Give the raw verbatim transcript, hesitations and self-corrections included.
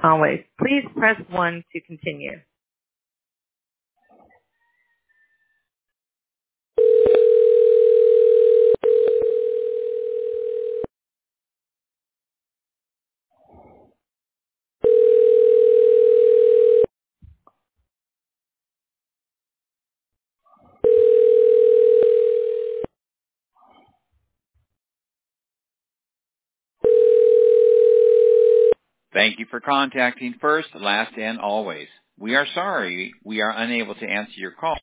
Always. Please press one to continue. Thank you for contacting First, Last, and Always. We are sorry we are unable to answer your call.